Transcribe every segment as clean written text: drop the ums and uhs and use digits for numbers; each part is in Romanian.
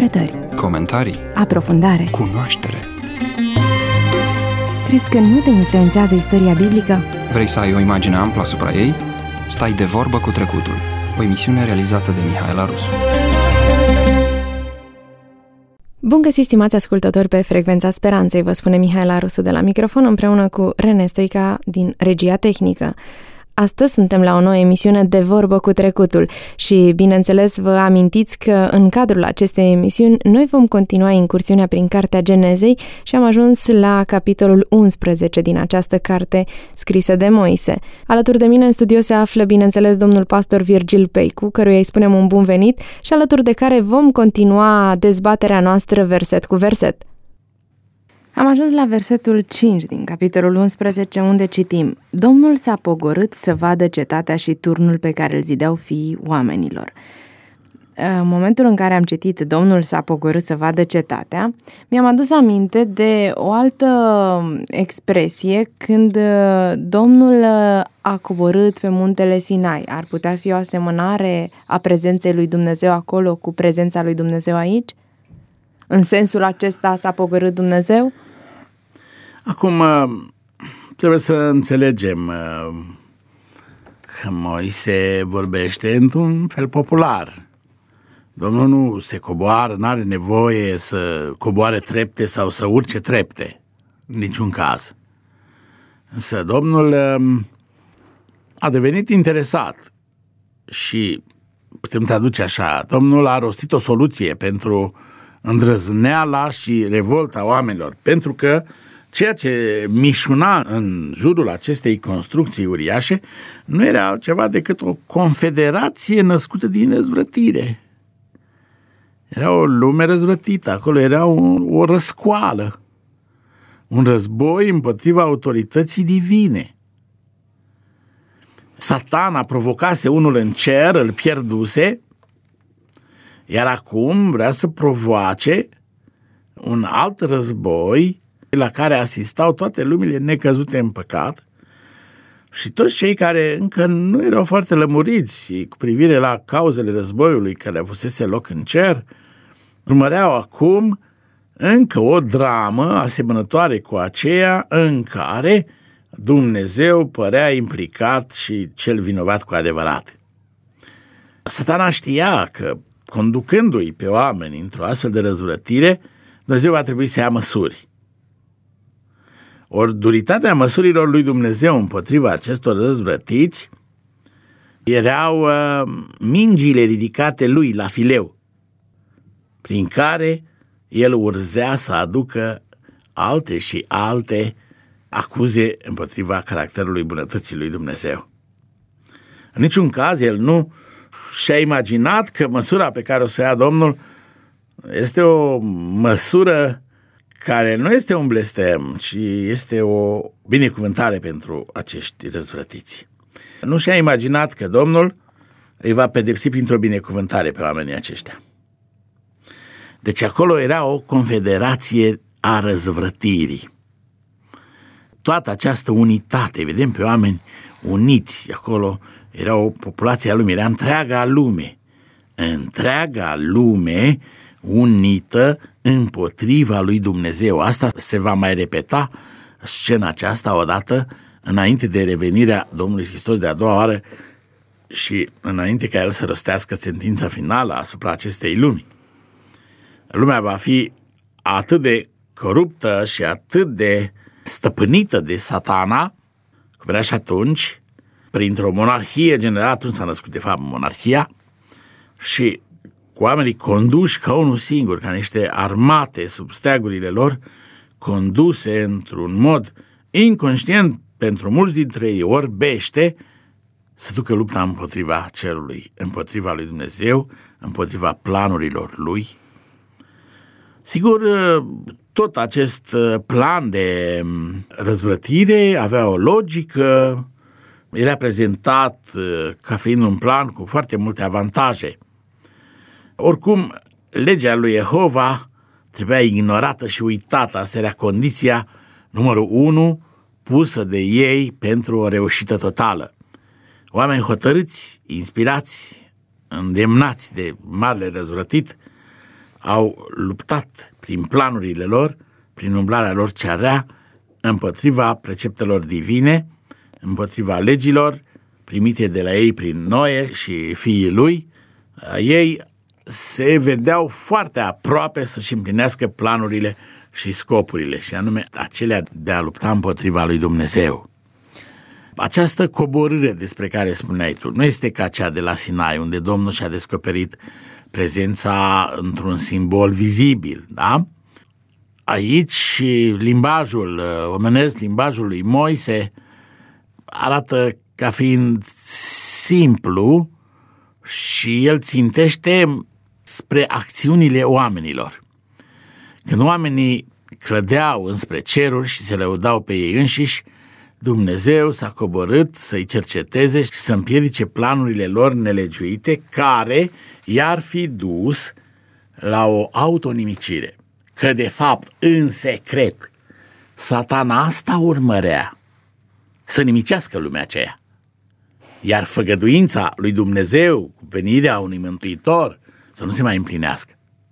interpretări, comentarii, aprofundare, cunoaștere. Crezi că nu te influențează istoria biblică? Vrei să ai o imagine amplă asupra ei? Stai de vorbă cu trecutul. O emisiune realizată de Mihaela Rusu. Bun găsit, stimați ascultători, pe Frecvența Speranței, vă spune Mihaela Rusu de la microfon împreună cu Rene Stoica din regia tehnică. Astăzi suntem la o nouă emisiune de vorbă cu trecutul și, bineînțeles, vă amintiți că în cadrul acestei emisiuni noi vom continua incursiunea prin Cartea Genezei și am ajuns la capitolul 11 din această carte scrisă de Moise. Alături de mine în studio se află, bineînțeles, domnul pastor Virgil Peicu, căruia îi spunem un bun venit și alături de care vom continua dezbaterea noastră verset cu verset. Am ajuns la versetul 5 din capitolul 11, unde citim: Domnul s-a pogorât să vadă cetatea și turnul pe care îl zideau fiii oamenilor. În momentul în care am citit Domnul s-a pogorât să vadă cetatea, mi-am adus aminte de o altă expresie când Domnul a coborât pe muntele Sinai. Ar putea fi o asemănare a prezenței lui Dumnezeu acolo cu prezența lui Dumnezeu aici? În sensul acesta s-a pogorât Dumnezeu? Acum, trebuie să înțelegem că Moise vorbește într-un fel popular. Domnul nu se coboară, n-are nevoie să coboare trepte sau să urce trepte, în niciun caz. Însă Domnul a devenit interesat și putem traduce așa: Domnul a rostit o soluție pentru îndrăzneala și revolta oamenilor, pentru că ceea ce mișuna în jurul acestei construcții uriașe nu era altceva decât o confederație născută din răzvrătire. Era o lume răzvrătită, acolo era o răscoală, un război împotriva autorității divine. Satana provocase unul în cer, îl pierduse, iar acum vrea să provoace un alt război la care asistau toate lumile necăzute în păcat și toți cei care încă nu erau foarte lămuriți cu privire la cauzele războiului care avusese loc în cer, urmăreau acum încă o dramă asemănătoare cu aceea în care Dumnezeu părea implicat și cel vinovat cu adevărat. Satana știa că, conducându-i pe oameni într-o astfel de răzvrătire, Dumnezeu va trebui să ia măsuri. Ori duritatea măsurilor lui Dumnezeu împotriva acestor răzvrătiți erau mingile ridicate lui la fileu, prin care el urzea să aducă alte și alte acuze împotriva caracterului bunătății lui Dumnezeu. În niciun caz el nu și-a imaginat că măsura pe care o să ia Domnul este o măsură care nu este un blestem, ci este o binecuvântare pentru acești răzvrătiți. Nu și-a imaginat că Domnul îi va pedepsi printr-o binecuvântare pe oamenii aceștia. Deci acolo era o confederație a răzvrătirii. Toată această unitate, vedem pe oameni uniți acolo, era o populație a lumii, era întreaga lume unită împotriva lui Dumnezeu. Asta se va mai repeta, scena aceasta, odată înainte de revenirea Domnului Hristos de a doua oară și înainte ca El să răstească sentința finală asupra acestei lumi. Lumea va fi atât de coruptă și atât de stăpânită de Satana, cum era și atunci, printr-o monarhie generală. Atunci s-a născut, de fapt, monarhia, și cu oamenii conduși ca unul singur, ca niște armate sub steagurile lor, conduse într-un mod inconștient pentru mulți dintre ei, orbește, să ducă lupta împotriva cerului, împotriva lui Dumnezeu, împotriva planurilor lui. Sigur, tot acest plan de răzvrătire avea o logică, era prezentat ca fiind un plan cu foarte multe avantaje. Oricum, legea lui Jehova trebuia ignorată și uitată. Asta era condiția numărul 1 pusă de ei pentru o reușită totală. Oameni hotărâți, inspirați, îndemnați de marele răzvrătit, au luptat prin planurile lor, prin umblarea lor cea rea, împotriva preceptelor divine, împotriva legilor primite de la ei prin Noe și fiii lui. Ei se vedeau foarte aproape să-și împlinească planurile și scopurile, și anume acelea de a lupta împotriva lui Dumnezeu. Această coborâre despre care spuneai tu nu este ca cea de la Sinai, unde Domnul și-a descoperit prezența într-un simbol vizibil, da? Aici limbajul omenesc, limbajul lui Moise, arată ca fiind simplu și el țintește spre acțiunile oamenilor. Când oamenii clădeau înspre ceruri și se lăudau pe ei înșiși, Dumnezeu s-a coborât să-i cerceteze și să împiedice planurile lor nelegiuite, care i-ar fi dus la o autonimicire. Că de fapt, în secret, Satana asta urmărea, să nimicească lumea aceea. Iar făgăduința lui Dumnezeu cu venirea unui mântuitor să nu se mai împlinească.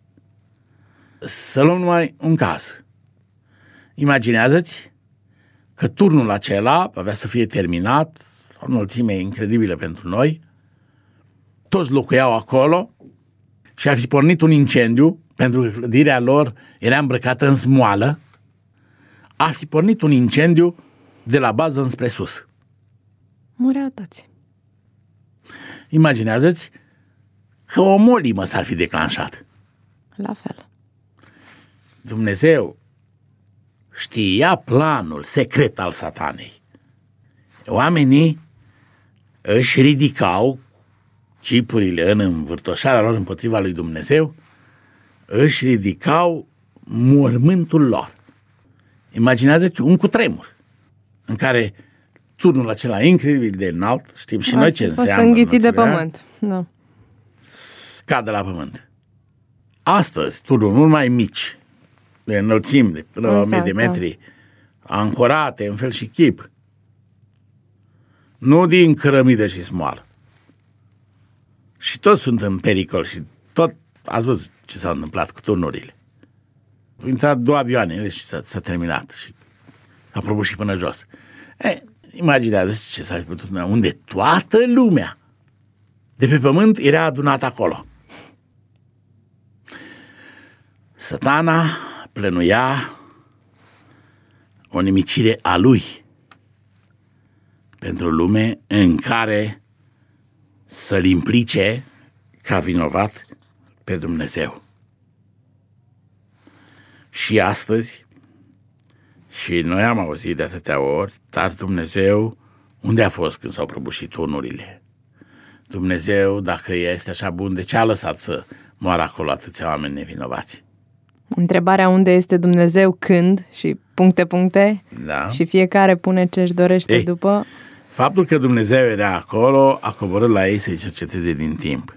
Să luăm numai un caz. Imaginează-ți că turnul acela avea să fie terminat, o înălțime incredibilă pentru noi, toți locuiau acolo și ar fi pornit un incendiu, pentru că clădirea lor era îmbrăcată în smoală, ar fi pornit un incendiu de la bază înspre sus. Mureau toți. Imaginează-ți că o molimă s-ar fi declanșat. La fel. Dumnezeu știa planul secret al Satanei. Oamenii își ridicau cipurile în învârtoșarea lor împotriva lui Dumnezeu, își ridicau mormântul lor. Imaginează-ți un cutremur în care turnul acela incredibil de înalt, știm și noi ce înseamnă. A fost înghițit de pământ. Da. Scade la pământ. Astăzi, turnuri mai mici, de înălțimi, de până la 1000 de metri, ancorate în fel și chip, nu din cărămidă și smoală. Și toți sunt în pericol și tot ați văzut ce s-a întâmplat cu turnurile. Au intrat 2 avioane și s-a terminat și a prăbușit până jos. Imaginează ce s-a putut, unde toată lumea de pe pământ era adunată acolo. Satana plănuia o nimicire a lui pentru lume în care să-l implice ca vinovat pe Dumnezeu. Și astăzi, și noi am auzit de atâtea ori, dar Dumnezeu, unde a fost când s-au prăbușit turnurile? Dumnezeu, dacă este așa bun, de ce a lăsat să moară acolo atâția oameni nevinovați? Întrebarea unde este Dumnezeu, când și puncte, da. Și fiecare pune ce își dorește după. Faptul că Dumnezeu era acolo a coborât la ei să-i cerceteze din timp.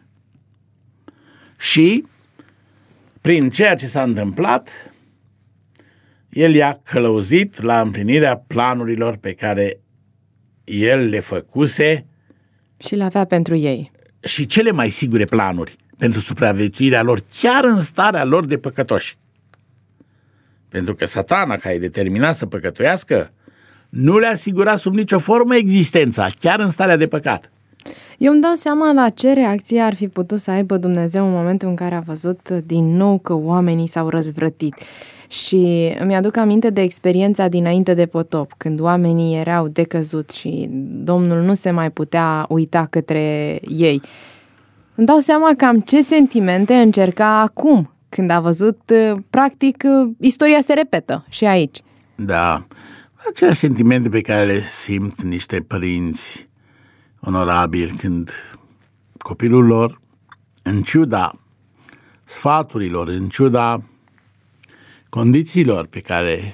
Și prin ceea ce s-a întâmplat, el i-a călăuzit la împlinirea planurilor pe care el le făcuse și le avea pentru ei. Și cele mai sigure planuri pentru supraviețuirea lor, chiar în starea lor de păcătoși. Pentru că Satana, care e determinat să păcătuiască, nu le asigura sub nicio formă existența, chiar în starea de păcat. Eu îmi dau seama la ce reacție ar fi putut să aibă Dumnezeu în momentul în care a văzut din nou că oamenii s-au răzvrătit. Și îmi aduc aminte de experiența dinainte de potop, când oamenii erau decăzuți și Domnul nu se mai putea uita către ei. Îmi dau seama cam ce sentimente încerca acum, când a văzut, practic, istoria se repetă și aici. Da, acele sentimente pe care le simt niște părinți onorabili când copilul lor, în ciuda sfaturilor, în ciuda condițiilor pe care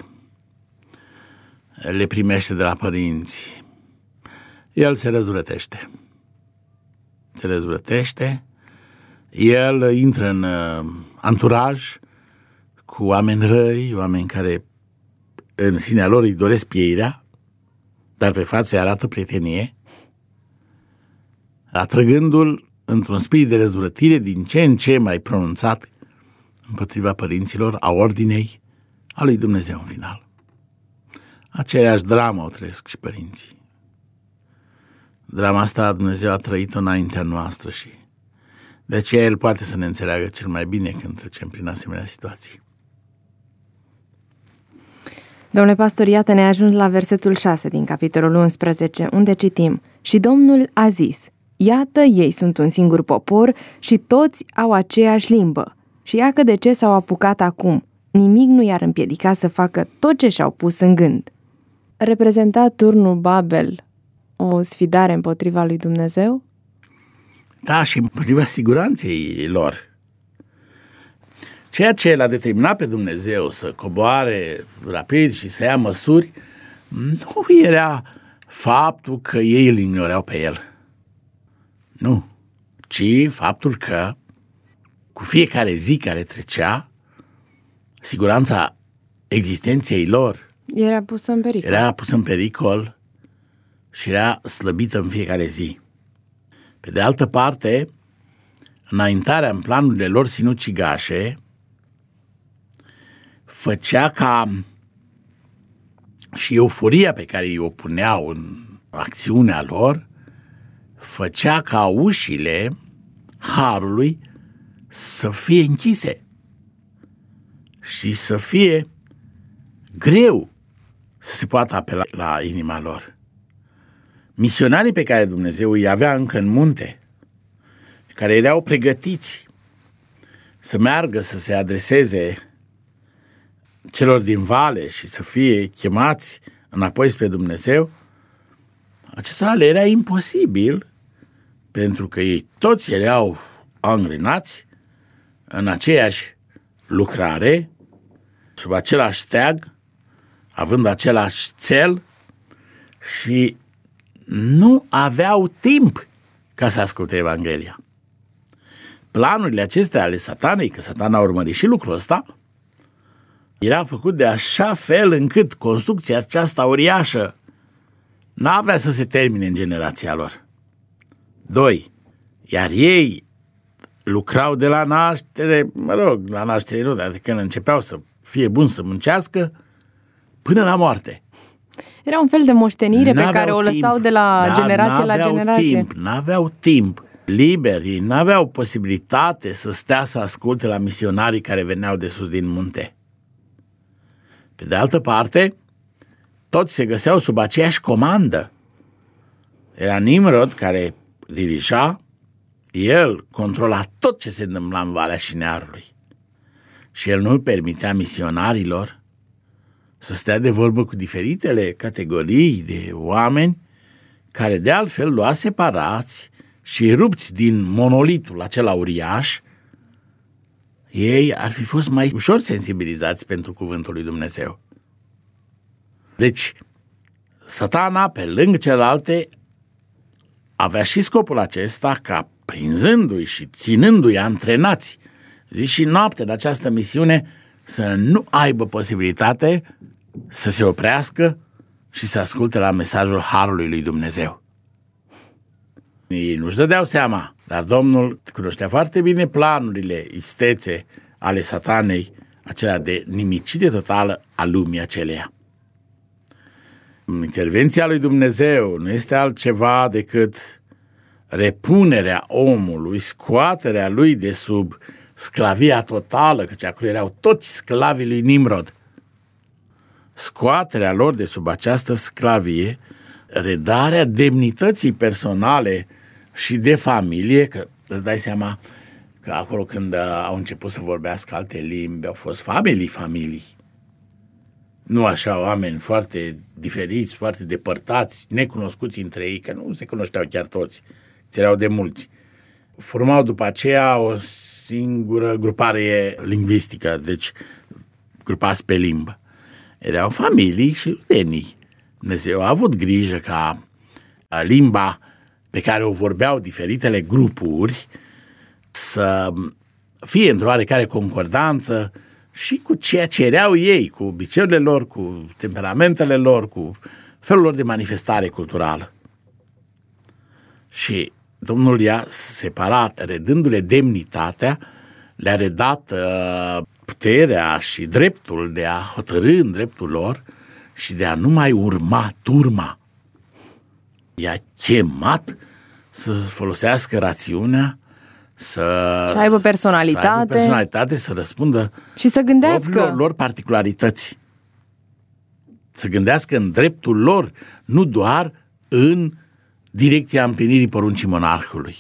le primește de la părinți, el se răzvrătește. Se răzvrătește, el intră în anturaj cu oameni răi, oameni care în sinea lor îi doresc pieirea, dar pe față îi arată prietenie, atrăgându-l într-un spirit de răzvrătire din ce în ce mai pronunțat împotriva părinților, a ordinei, a lui Dumnezeu în final. Aceeași dramă o trăiesc și părinții. Drama asta Dumnezeu a trăit-o înaintea noastră și de aceea El poate să ne înțeleagă cel mai bine când trecem prin asemenea situații. Domnule pastor, iată ne ajuns la versetul 6 din capitolul 11, unde citim: Și Domnul a zis: Iată, ei sunt un singur popor și toți au aceeași limbă. Și iacă de ce s-au apucat acum. Nimic nu i-ar împiedica să facă tot ce și-au pus în gând. Reprezenta turnul Babel o sfidare împotriva lui Dumnezeu? Da, și împotriva siguranței lor. Ceea ce l-a determinat pe Dumnezeu să coboare rapid și să ia măsuri nu era faptul că ei îl ignorau pe El. Nu, ci faptul că cu fiecare zi care trecea, siguranța existenței lor era pusă în pericol și era slăbită în fiecare zi. Pe de altă parte, înaintarea în planurile lor sinucigașe făcea ca și euforia pe care îi o puneau în acțiunea lor, făcea ca ușile harului să fie închise și să fie greu să se poată apela la inima lor. Misionarii pe care Dumnezeu îi avea încă în munte, care erau pregătiți să meargă să se adreseze celor din vale și să fie chemați înapoi spre Dumnezeu, acestora le era imposibil, pentru că ei toți erau angrinați în aceeași lucrare, sub același steag, având același cel și nu aveau timp ca să asculte Evanghelia. Planurile acestea ale Satanei, că Satan a urmărit și lucrul ăsta, era făcut de așa fel încât construcția aceasta uriașă n-avea să se termine în generația lor. 2. Iar ei lucrau de la naștere, la naștere nu, dar când începeau să fie buni să muncească, până la moarte. Era un fel de moștenire pe care o lăsau de la generație la generație. N-aveau timp liber, ei n-aveau posibilitate să stea să asculte la misionarii care veneau de sus din munte. Pe de altă parte, toți se găseau sub aceeași comandă. Era Nimrod care dirija, el controla tot ce se întâmpla în Valea Șinearului. Și el nu permitea misionarilor să stea de vorbă cu diferitele categorii de oameni care de altfel luați separați și rupți din monolitul acela uriaș, ei ar fi fost mai ușor sensibilizați pentru cuvântul lui Dumnezeu. Deci, Satana, pe lângă celelalte, avea și scopul acesta ca, prinzându-i și ținându-i antrenați zi și noapte în această misiune, să nu aibă posibilitate să se oprească și să asculte la mesajul harului lui Dumnezeu. Ei nu-și dădeau seama, dar Domnul cunoștea foarte bine planurile istețe ale Satanei, acelea de nimicire totală a lumii aceleia. Intervenția lui Dumnezeu nu este altceva decât repunerea omului, scoaterea lui de sub sclavia totală, căci acolo erau toți sclavii lui Nimrod. Scoaterea lor de sub această sclavie, redarea demnității personale și de familie, că îți dai seama că acolo când au început să vorbească alte limbi, au fost familii. Nu așa oameni foarte diferiți, foarte depărtați, necunoscuți între ei, că nu se cunoșteau chiar toți, erau de mulți. Formau după aceea o singură grupare lingvistică, deci grupați pe limbă. Erau familii și rudenii. Dumnezeu a avut grijă ca limba pe care o vorbeau diferitele grupuri să fie într-o oarecare concordanță și cu ceea ce erau ei, cu obiceiurile lor, cu temperamentele lor, cu felul lor de manifestare culturală. Și Domnul i-a separat, redându-le demnitatea, le-a redat puterea și dreptul de a hotărî în dreptul lor și de a nu mai urma turma. I-a chemat să folosească rațiunea, să aibă personalitate, să răspundă și să gândească lor particularități. Să gândească în dreptul lor, nu doar în direcția împlinirii poruncii monarhului.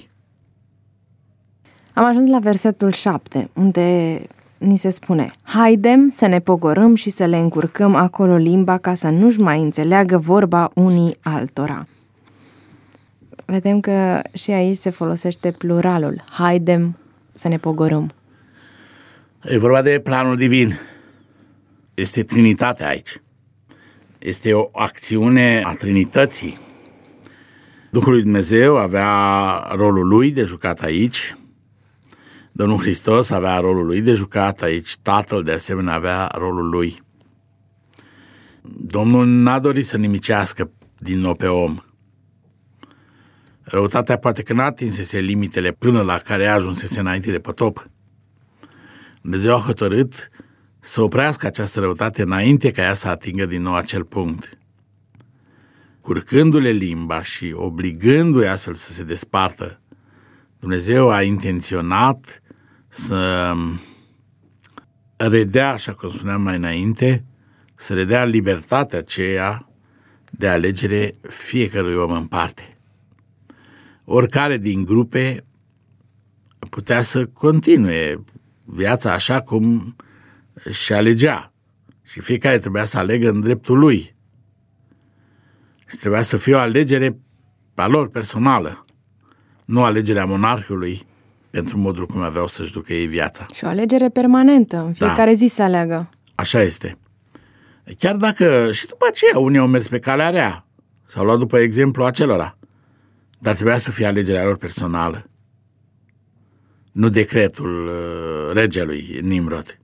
Am ajuns la versetul 7, unde ni se spune: haidem să ne pogorâm și să le încurcăm acolo limba ca să nu-și mai înțeleagă vorba unii altora. Vedem că și aici se folosește pluralul. Haidem să ne pogorâm. E vorba de planul divin. Este Trinitatea aici. Este o acțiune a Trinității. Duhul lui Dumnezeu avea rolul lui de jucat aici. Domnul Hristos avea rolul lui de jucat aici. Tatăl de asemenea avea rolul lui. Domnul n-a dorit să nimicească din nou pe om. Răutatea poate că n-a atinsese limitele până la care ajunsese înainte de potop. Dumnezeu a hotărât să oprească această răutate înainte ca ea să atingă din nou acel punct. Curcându-le limba și obligându-i astfel să se despartă, Dumnezeu a intenționat să redea, așa cum spuneam mai înainte, să redea libertatea aceea de alegere fiecărui om în parte. Oricare din grupe putea să continue viața așa cum și alegea. Și fiecare trebuia să aleagă în dreptul lui. Și trebuia să fie o alegere a lor personală, nu alegerea monarhului pentru modul cum aveau să-și ducă ei viața. Și o alegere permanentă, în fiecare zi să aleagă. Așa este. Chiar dacă și după aceea unii au mers pe calea rea, s-au luat după exemplu acelora, dar trebuia să fie alegerea lor personală, nu decretul regelui Nimrod.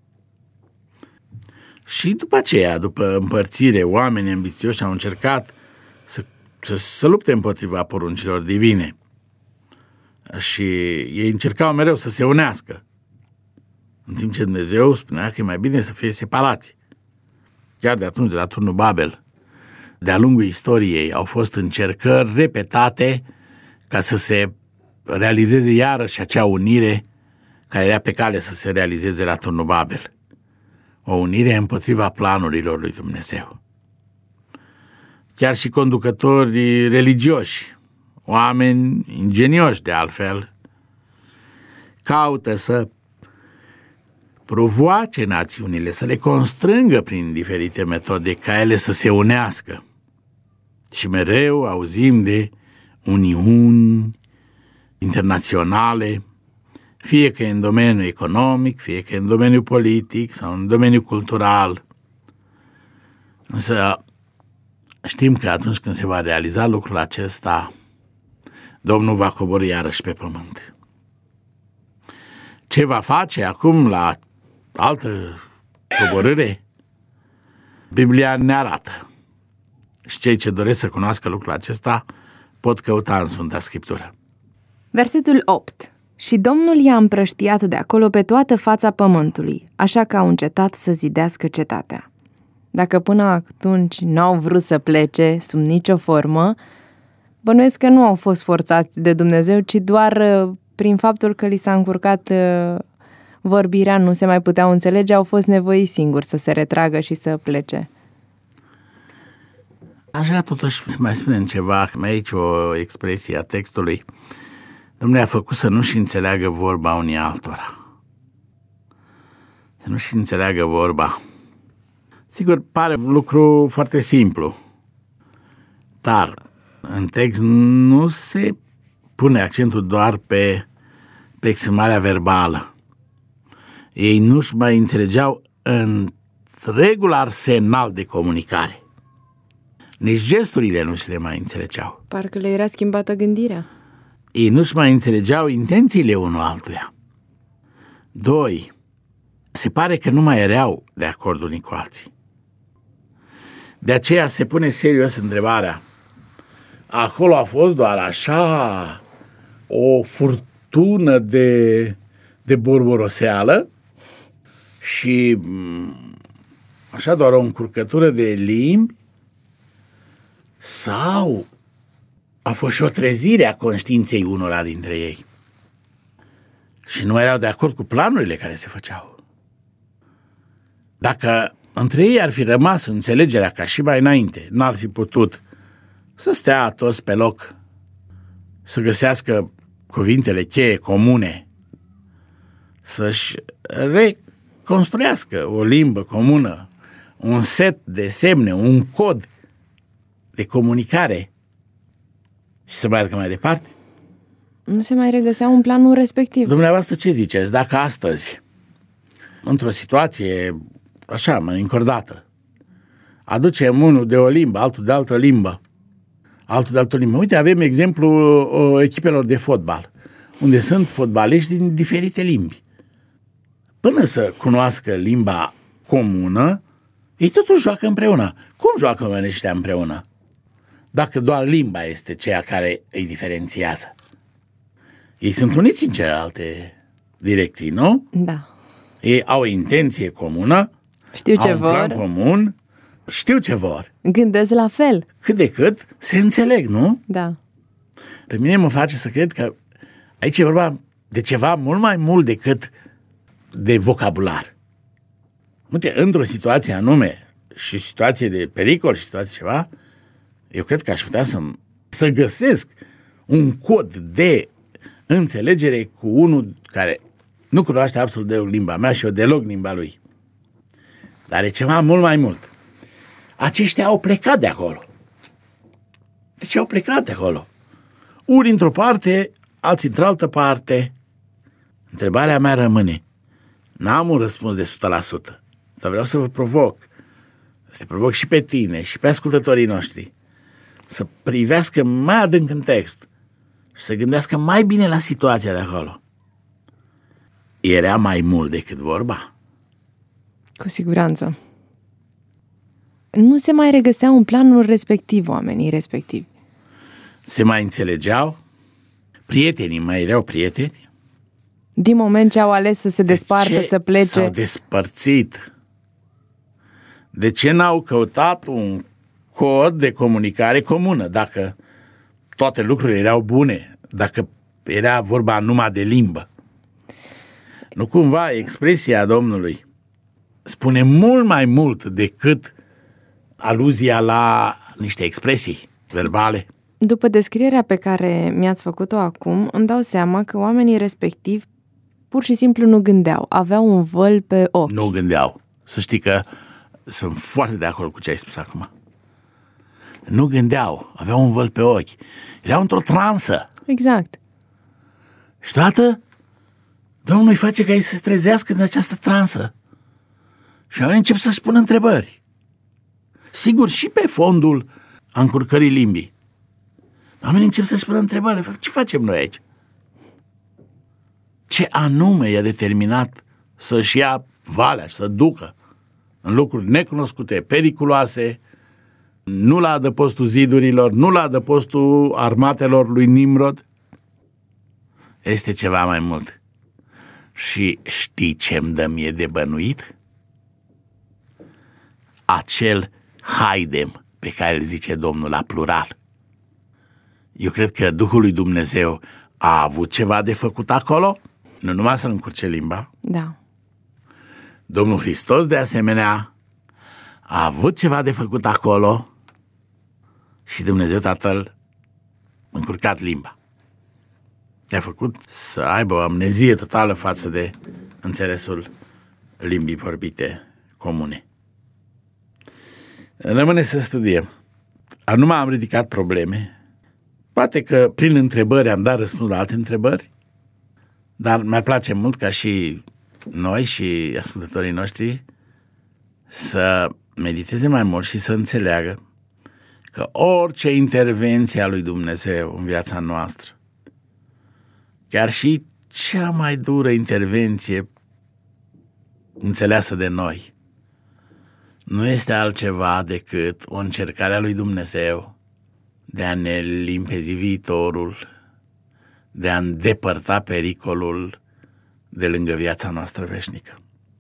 Și după aceea, după împărțire, oamenii ambițioși au încercat să lupte împotriva poruncilor divine. Și ei încercau mereu să se unească, în timp ce Dumnezeu spunea că e mai bine să fie separați. Chiar de atunci, de la turnul Babel, de-a lungul istoriei, au fost încercări repetate ca să se realizeze iarăși acea unire care era pe cale să se realizeze la turnul Babel. O unire împotriva planurilor lui Dumnezeu. Chiar și conducători religioși, oameni ingenioși de altfel, caută să provoace națiunile, să le constrângă prin diferite metode ca ele să se unească. Și mereu auzim de uniuni internaționale, fie că e în domeniul economic, fie că e în domeniul politic sau în domeniul cultural. Însă știm că atunci când se va realiza lucrul acesta, Domnul va coborî iarăși pe pământ. Ce va face acum la altă coborâre? Biblia ne arată. Și cei ce doresc să cunoască lucrul acesta pot căuta în Sfânta Scriptură. Versetul 8. Și Domnul i-a împrăștiat de acolo pe toată fața pământului, așa că au încetat să zidească cetatea. Dacă până atunci n-au vrut să plece sub nicio formă, bănuiesc că nu au fost forțați de Dumnezeu, ci doar prin faptul că li s-a încurcat vorbirea, nu se mai puteau înțelege, au fost nevoiți singuri să se retragă și să plece. Aș vrea totuși să mai spunem ceva, mai aici o expresie a textului. Domnul a făcut să nu-și înțeleagă vorba unii altora. Să nu-și înțeleagă vorba. Sigur, pare un lucru foarte simplu, dar în text nu se pune accentul doar pe exprimarea verbală. Ei nu-și mai înțelegeau întregul arsenal de comunicare. Nici gesturile nu se le mai înțelegeau. Parcă le era schimbată gândirea. Ei nu-și mai înțelegeau intențiile unul altuia. 2. Se pare că nu mai erau de acord unii cu alții. De aceea se pune serios întrebarea. Acolo a fost doar așa o furtună de de borboroseală și așa doar o încurcătură de limbi, sau a fost și o trezire a conștiinței unora dintre ei și nu erau de acord cu planurile care se făceau. Dacă între ei ar fi rămas înțelegerea ca și mai înainte, n-ar fi putut să stea toți pe loc, să găsească cuvintele cheie comune, să-și reconstruiască o limbă comună, un set de semne, un cod de comunicare și să meargă mai departe. Nu se mai regăsea un planul respectiv. Dumneavoastră ce ziceți? Dacă astăzi, într-o situație așa, mai încordată, aducem unul de o limbă, altul de altă limbă, altul de altă limbă. Uite, avem exemplu echipelor de fotbal, unde sunt fotbaliști din diferite limbi. Până să cunoască limba comună, ei totuși joacă împreună. Cum joacă oamenii ăștia împreună? Dacă doar limba este ceea care îi diferențiază. Ei sunt uniți în celelalte direcții, nu? Da. Ei au o intenție comună, Știu ce au un plan vor. comun, știu ce vor. Gândesc la fel. Cât de cât se înțeleg, nu? Da. Pe mine mă face să cred că aici e vorba de ceva mult mai mult decât de vocabular. Uite, într-o situație anume și situație de pericol și situație ceva, eu cred că aș putea să găsesc un cod de înțelegere cu unul care nu cunoaște absolut deloc limba mea și eu deloc limba lui. Dar e ceva mult mai mult. Aceștia au plecat de acolo. De ce au plecat de acolo? Unii într-o parte, alții într-altă parte. Întrebarea mea rămâne. N-am un răspuns de 100%, dar vreau să vă provoc. Să te provoc și pe tine și pe ascultătorii noștri să privească mai adânc în text și să gândească mai bine la situația de acolo. Era mai mult decât vorba? Cu siguranță. Nu se mai regăseau în planul respectiv oamenii respectivi. Se mai înțelegeau? Prietenii mai erau prieteni? Din moment ce au ales să se despartă, să plece... S-au despărțit? De ce n-au căutat un cod de comunicare comună? Dacă toate lucrurile erau bune, dacă era vorba numai de limbă. Nu cumva expresia Domnului spune mult mai mult decât aluzia la niște expresii verbale? După descrierea pe care mi-ați făcut-o acum, îmi dau seama că oamenii respectivi pur și simplu nu gândeau, aveau un văl pe ochi. Nu gândeau. Să știi că sunt foarte de acord cu ce ai spus acum. Nu gândeau, aveau un văl pe ochi. Erau într-o transă. Exact. Și toată Domnul îi face ca ei să se trezească din această transă. Și oamenii încep să-și pună întrebări. Sigur, și pe fondul încurcării limbii. Oamenii încep să-și pună întrebări. Ce facem noi aici? Ce anume i-a determinat să-și ia valea și să ducă în locuri necunoscute, periculoase, nu la adăpostul zidurilor, nu la adăpostul armatelor lui Nimrod? Este ceva mai mult. Și știi ce-mi dă mie de bănuit? Acel haidem pe care îl zice Domnul la plural. Eu cred că Duhul lui Dumnezeu a avut ceva de făcut acolo, nu numai să încurce limba. Da. Domnul Hristos, de asemenea, a avut ceva de făcut acolo și Dumnezeu Tatăl a încurcat limba. I-a făcut să aibă o amnezie totală față de înțelesul limbii vorbite comune. Rămâne să studiem. Nu am ridicat probleme. Poate că prin întrebări am dat răspuns la alte întrebări, dar mi-ar place mult ca și noi și ascultătorii noștri să mediteze mai mult și să înțeleagă că orice intervenție a lui Dumnezeu în viața noastră, chiar și cea mai dură intervenție înțeleasă de noi, nu este altceva decât o încercare a lui Dumnezeu de a ne limpezi viitorul, de a îndepărta pericolul, de lângă viața noastră veșnică.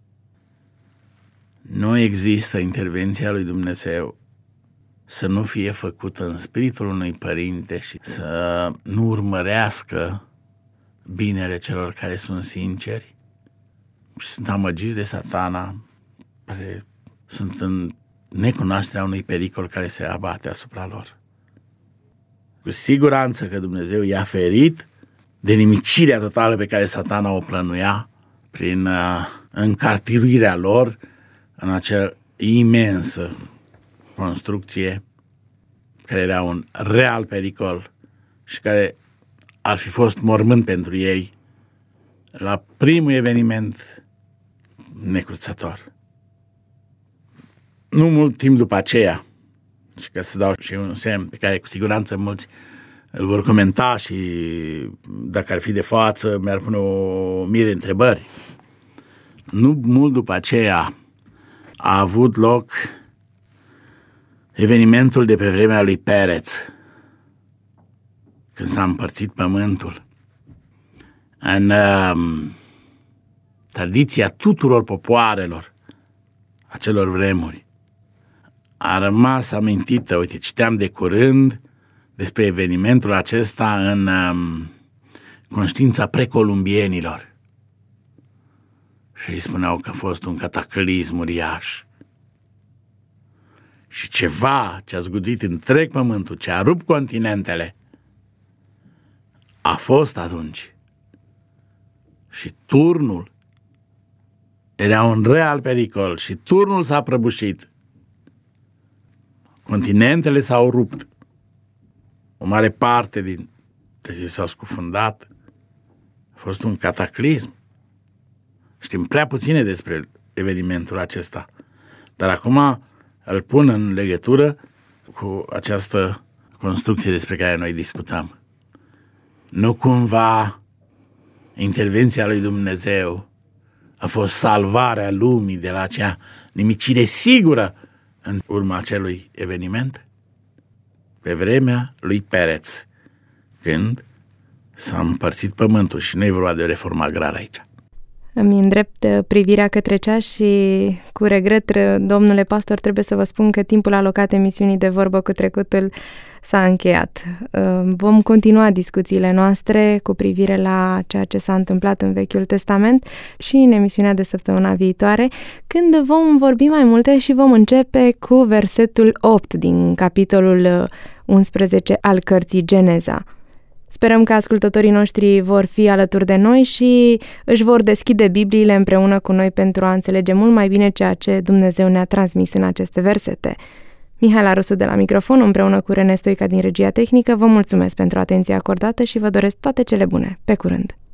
Nu există intervenția lui Dumnezeu să nu fie făcută în spiritul unui părinte și să nu urmărească binele celor care sunt sinceri și sunt amăgiți de Satana, care sunt în necunoașterea unui pericol care se abate asupra lor. Cu siguranță că Dumnezeu i-a ferit de nimicirea totală pe care Satana o plănuia prin încartiruirea lor în acea imensă construcție care era un real pericol și care ar fi fost mormânt pentru ei la primul eveniment necruțător. Nu mult timp după aceea, și ca să dau și un semn pe care cu siguranță mulți îl vor comenta și dacă ar fi de față mi-ar pune 1000 de întrebări. Nu mult după aceea a avut loc evenimentul de pe vremea lui Pereț, când s-a împărțit pământul. În tradiția tuturor popoarelor acelor vremuri a rămas amintită, uite, citeam de curând despre evenimentul acesta în conștiința precolumbienilor și îi spuneau că a fost un cataclism uriaș și ceva ce a zgudit întreg pământul, ce a rupt continentele, a fost atunci. Și turnul era un real pericol și turnul s-a prăbușit. Continentele s-au rupt. O mare parte din s-au scufundat. A fost un cataclism. Știm prea puține despre evenimentul acesta. Dar acum îl pun în legătură cu această construcție despre care noi discutăm. Nu cumva intervenția lui Dumnezeu a fost salvarea lumii de la acea nimicire sigură în urma acelui eveniment? Pe vremea lui Pereț, când s-a împărțit pământul și nu e vorba de o reformă agrară aici. Îmi îndrept privirea către ceas și cu regret, domnule pastor, trebuie să vă spun că timpul alocat emisiunii de Vorbă cu Trecutul s-a încheiat. Vom continua discuțiile noastre cu privire la ceea ce s-a întâmplat în Vechiul Testament și în emisiunea de săptămâna viitoare, când vom vorbi mai multe și vom începe cu versetul 8 din capitolul 11 al cărții Geneza. Sperăm că ascultătorii noștri vor fi alături de noi și își vor deschide Bibliile împreună cu noi pentru a înțelege mult mai bine ceea ce Dumnezeu ne-a transmis în aceste versete. Mihaela Rusu de la microfon, împreună cu Rene Stoica din regia tehnică, vă mulțumesc pentru atenția acordată și vă doresc toate cele bune. Pe curând!